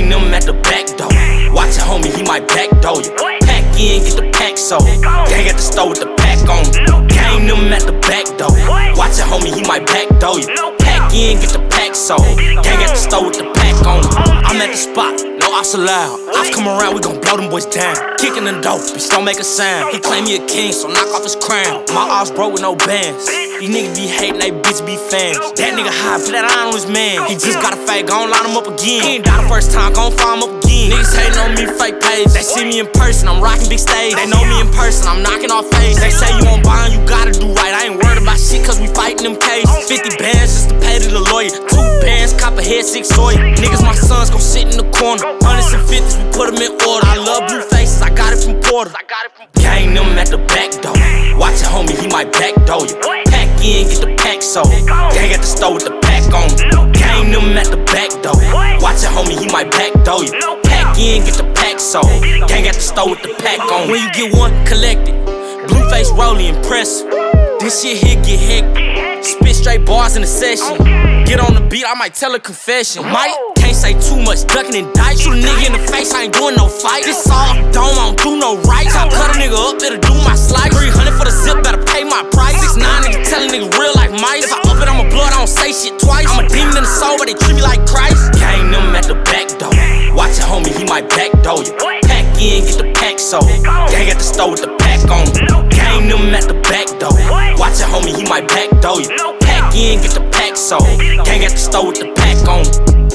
Gang them at the back door. Watch it, homie, he might backdoor you. Pack in, get the pack sold. Gang at the store with the pack on. Gang them at the back door. Watch it, homie, he might backdoor you. Pack in, get the pack sold. Gang at the store with the pack on. I'm at the spot, no ops allowed. Ops come around, we gon' blow them boys down. Kicking the dope, bitch, don't make a sound. He claim he a king, so knock off his crown. My ops broke with no bands. These niggas be hating, they bitch be fans. That nigga high, put that eye on his man. He just got a fake, gon' line him up again. He ain't die the first time, gon' fire him up again. Niggas hating on me, fake page. They see me in person, I'm rocking big stage. They know me in person, I'm knocking off face. They say you on bond, you gotta do right. I ain't worried about shit, cause we fighting them cases. 50 bands just to pay to the lawyer. 2 bands, cop a head, 6 soy. Niggas, my sons gon' sit in the corner. 100s and 50s, we put them in order. I love blue faces, I got it from Porter. Gang them at the back door. Watch it, homie, he might backdoor you. Pack in, get the pack sold. Gang at the store with the pack on. Gang them at the back door. Watch it, homie, he might backdoor you. Pack in, get the pack sold. Gang at the store with the pack on. When you get one, collect it. Blueface rolling, impressive. This shit here get hectic. Spit straight bars in the session. Get on the beat, I might tell a confession. Might can't say too much, ducking and dice. Shoot a nigga in the face, I ain't doing no fight. This all dome, I don't do no rights. I cut a nigga up, better do my slice. 300 for the zip, better pay my price. 6'9", nigga telling niggas real like mice. If I up it, I'ma blood, I don't say shit twice. I'm a demon in the soul, but they treat me like Christ. Gang them at the back door. Watch it, homie, he might backdoor you. Pack in, get the pack sold. Gang at the store with the pack on. Gang them at the back door. Watch it, homie, he might backdoor you. Pack in, get the pack sold. Gang at the store with the pack on.